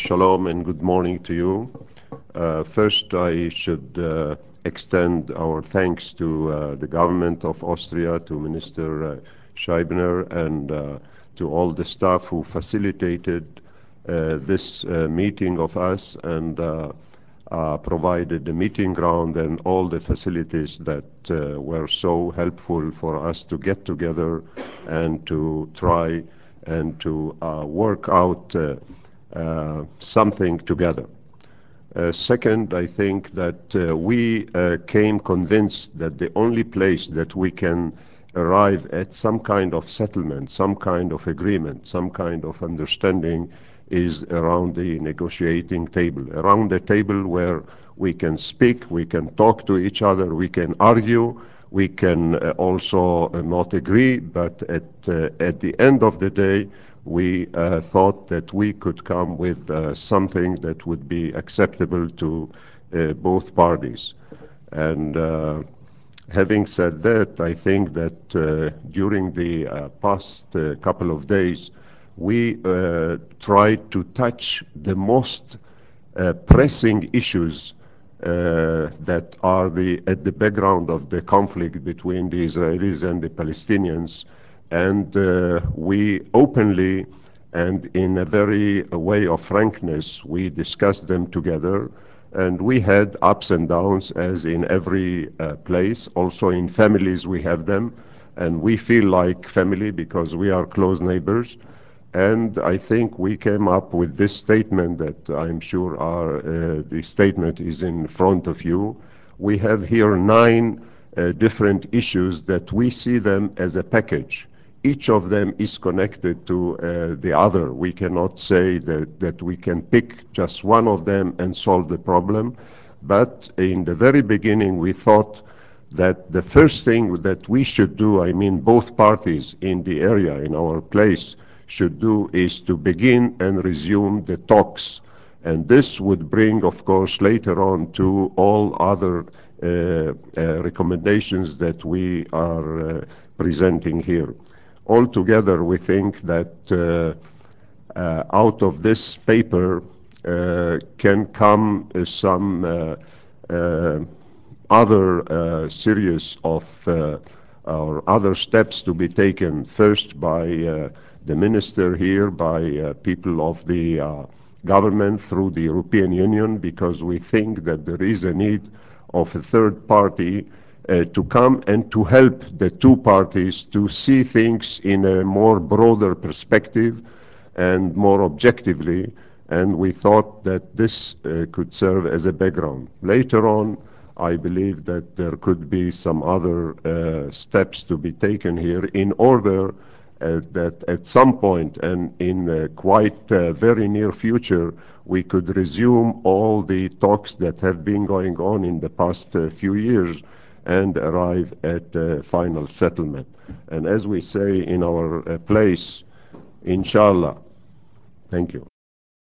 Shalom and good morning to you. First, I should extend our thanks to the government of Austria, to Minister Scheibner, and to all the staff who facilitated this meeting of us and provided the meeting ground and all the facilities that were so helpful for us to get together and to try and to work out something together. Second, I think that we came convinced that the only place that we can arrive at some kind of settlement, some kind of agreement, some kind of understanding is around the negotiating table, around the table where we can speak, we can talk to each other, we can argue, we can also not agree, but at the end of the day, we thought that we could come with something that would be acceptable to both parties. And having said that, I think that during the past couple of days, we tried to touch the most pressing issues that are at the background of the conflict between the Israelis and the Palestinians. And we openly and in a very way of frankness, we discussed them together. And we had ups and downs as in every place. Also in families we have them. And we feel like family because we are close neighbors. And I think we came up with this statement that I'm sure the statement is in front of you. We have here 9 different issues that we see them as a package. Each of them is connected to the other. We cannot say that we can pick just one of them and solve the problem. But in the very beginning, we thought that the first thing that we should do, I mean both parties in the area, in our place, should do is to begin and resume the talks. And this would bring, of course, later on to all other recommendations that we are presenting here. Altogether, we think that out of this paper can come some other series of or other steps to be taken, first by the minister here, by people of the government through the European Union, because we think that there is a need of a third party to come and to help the two parties to see things in a more broader perspective and more objectively. And we thought that this could serve as a background. Later on, I believe that there could be some other steps to be taken here in order that at some point and in quite very near future, we could resume all the talks that have been going on in the past few years and arrive at a final settlement. And as we say in our place, inshallah. Thank you.